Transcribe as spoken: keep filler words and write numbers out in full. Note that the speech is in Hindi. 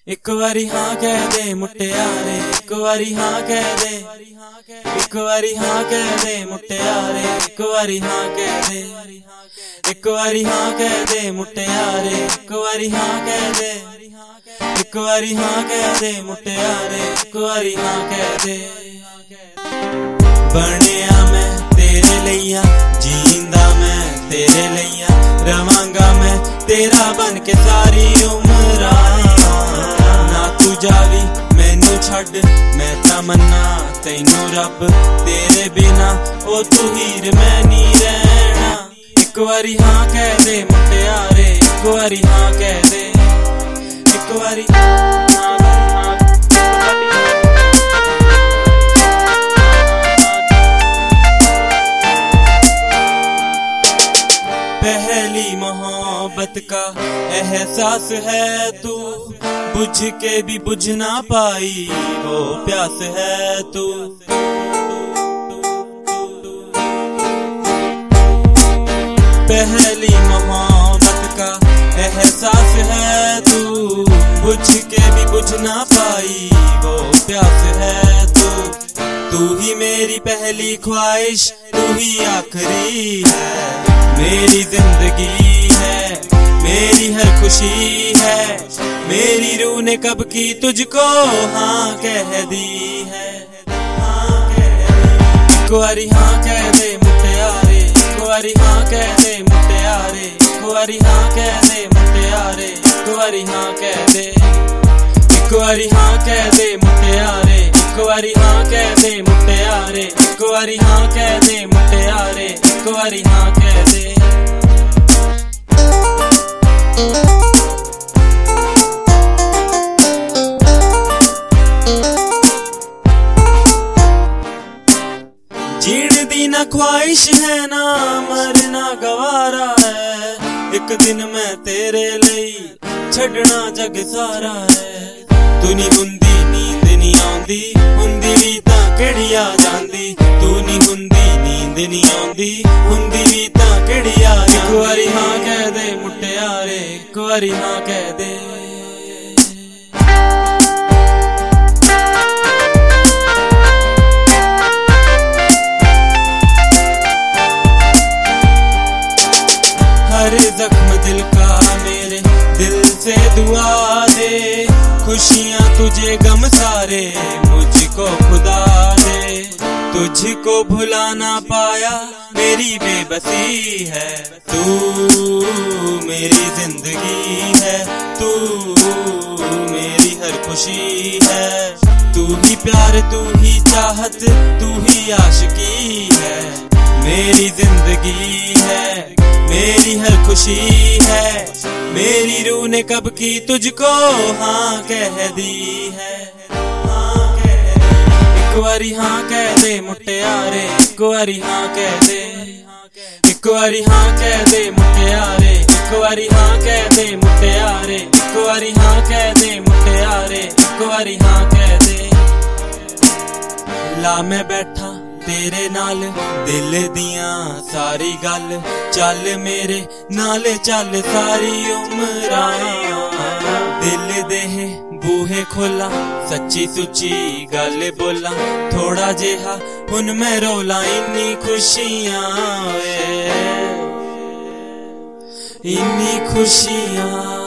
एक बारी हाँ कह दे मुटियारे, एक बारी हाँ कह दे, एक बारी हाँ कह दे मुटियारे, एक बारी हाँ कह दे, एक बारी हाँ कह दे मुटियारे, एक बारी हाँ कह दे, एक बारी हाँ कह दे मुटियारे, एक बारी हाँ कह दे। बनिया मैं तेरे लिया, जींदा मैं तेरे लिया, रवांगा मैं तेरा बन के सारी उम्र। ना तू जावी मैनू छड़, मैं तमन्ना तैनू रब, तेरे बिना ओ तू हीर मैं नी रहना। एक बारी हाँ कह दे मुटियारे, एक बारी हाँ कह दे, एक बारी हाँ पहली मोहब्बत का एहसास है तू, बुझ के भी बुझ ना पाई वो प्यास है तू। पहली मोहब्बत का एहसास है तू, बुझ के भी बुझ ना पाई वो प्यास है तू। तू ही मेरी पहली ख्वाहिश, तू ही आखिरी है, मेरी जिंदगी है, मेरी हर खुशी है, मेरी रूह ने कब की तुझको हाँ कह दी है, हाँ कह दी। एक बारी हाँ कह दे मुटियारे, एक बारी हाँ कह दे मुटियारे, एक बारी हाँ कह दे मुटियारे, एक बारी हाँ कह दे, एक बारी हाँ कह दे मुटियारे, एक बारी हाँ कह दे मुटियारे, एक बारी हाँ कह दे मुटियारे, एक बारी हाँ कह दे। जीण दी ना ख्वाहिश है, ना मरना गवारा है, एक दिन मैं तेरे लिए छड़ना जग सारा है। तू नी हुंदी नींद नी आउंदी, हुंदी भी तां किहड़ी आ जांदी, तू नी हुंदी नींद नी आउंदी, हुंदी भी तां किहड़ी आ जांदी। एक बारी हाँ कह दे मुटियारे, एक बारी हाँ कह दे। हर जख्म दिल का मेरे दिल से दुआ दे, खुशियाँ तुझे गम सारे मुझको खुदा दे। तुझको भुला ना पाया मेरी बेबसी है, तू मेरी जिंदगी है, तू मेरी हर खुशी है। तू ही प्यार, तू ही चाहत, तू ही आशिकी है, मेरी जिंदगी है, मेरी हर खुशी है, मेरी रूह ने कब की तुझको हाँ कह दी है, हाँ कह दी। एक बारी हाँ कह दे मुटियारे, एक बारी हाँ कह दे, एक बारी हाँ कह दे मुटियारे, एक बारी हाँ कह दे मुटियारे, एक बारी हाँ कह दे मुटियारे, एक बारी हाँ कह दे। ला मैं बैठा तेरे नाल दिल दियां सारी गल, चल मेरे नाल चल सारी उम्र। दिल दे बूहे खोला, सच्ची सुची गल बोला, थोड़ा जेहा हुन मैं रोला, इन्नी खुशियां इन्नी खुशियां।